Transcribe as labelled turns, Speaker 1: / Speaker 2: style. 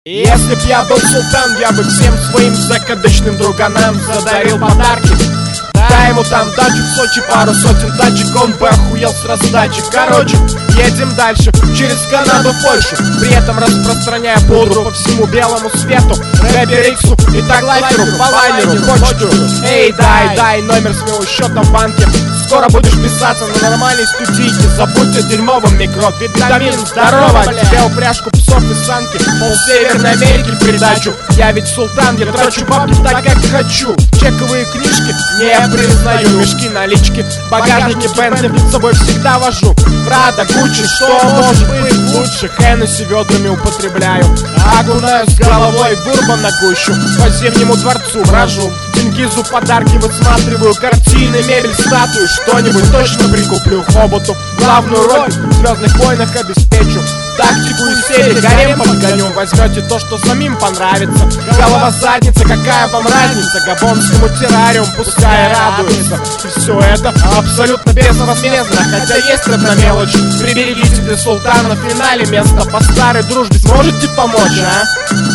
Speaker 1: Если б я был султан, я бы всем своим закадычным друганам задарил подарки. Дай ему там дачу в Сочи, пару сотен тачек, он бы охуел с раздачи. Короче, едем дальше, через Канаду в Польшу, при этом распространяя пудру по всему белому свету, рэпер Иксу и таглайтеру, по лайнеру, почту. Эй, дай номер своего счета в банке. Скоро будешь писаться на нормальной студийке. Забудь о дерьмовом микро, витамин, здорово. Тебе упряжку псов и санки, пол Северной Америки в придачу. Я ведь султан, я трачу бабки так, как хочу. Чековые книжки не признаю, мешки налички, багажники Бентли с собой всегда вожу. Прада, Гуччи, что может быть лучше? Хеннесси ведрами употребляю, окунаюсь с головой в бурбон на гущу. По Зимнему дворцу брожу, Тенгизу подарки высматриваю, картины, мебель, статуи. Что-нибудь точно прикуплю, Хоботу главную роль в «Звездных войнах» обеспечу. Тактику из серии гарем подгоню. Возьмете то, что самим понравится. Голова задница, какая вам разница? Габонскому террариум пускай радуется. И все это абсолютно безвозмездно. Хотя есть одна мелочь: приберегите для султана в финале место. По старой дружбе сможете помочь, а?